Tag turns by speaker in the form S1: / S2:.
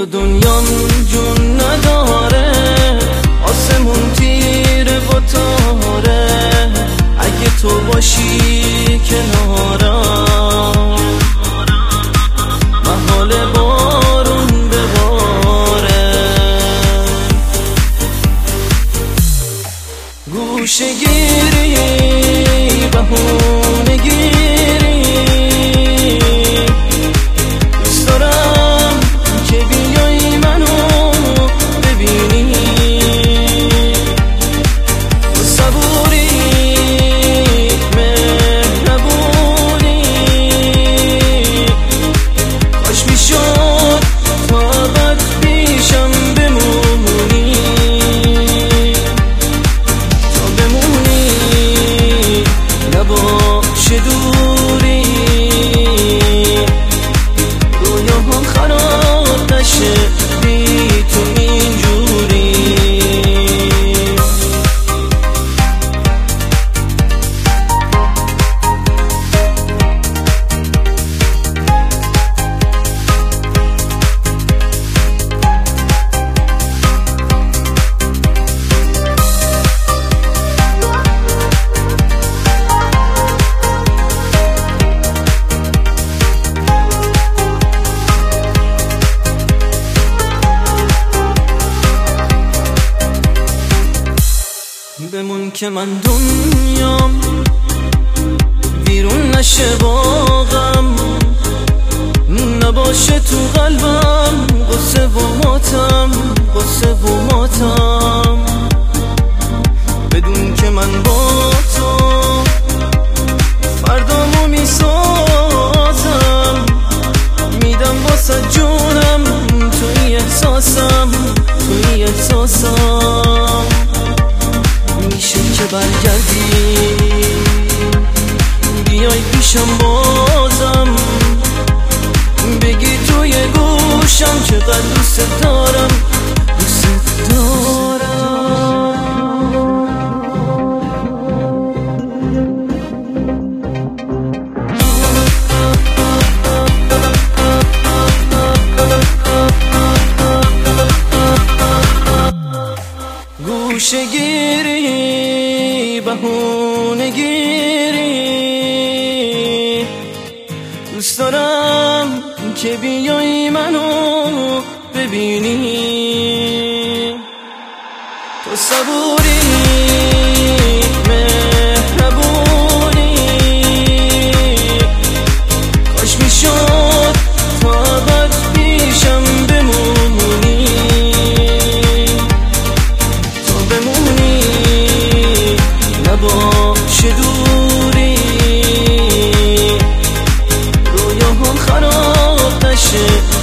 S1: تو دنیام جون نداره، آسمون تیره و تاره، اگه تو باشی کنارم محال بارون بباره. گوشه گیری بهونه گیری، دوست دارم که بیای منو ببینی، تو صبوری مهربونی، کاش میشد تا ابد پیشم بمونی، تا بمونی نباشه دوری، رویاهام خراب نشه بی تو اینجوری. بمون که من دنیام بیرون نشه باغم، نباشه تو قلبم غصه و ماتم، غصه و ماتم. بدون که من با تو فردامو میسازم، میدم واسه جونم توی احساسم، توی احساسم. میشه که برگردی بیای پیشم بازم، بگی توی گوشم چقدر دوست دارم، دوست دارم. گوشه گیری بهونه گیری، دوست دارم که بیای منو ببینی، تو صبوری مهربونی، کاش میشد تا ابد پیشم بمونی، تا بمونی نباشه دوری، رویاهام خراب نشه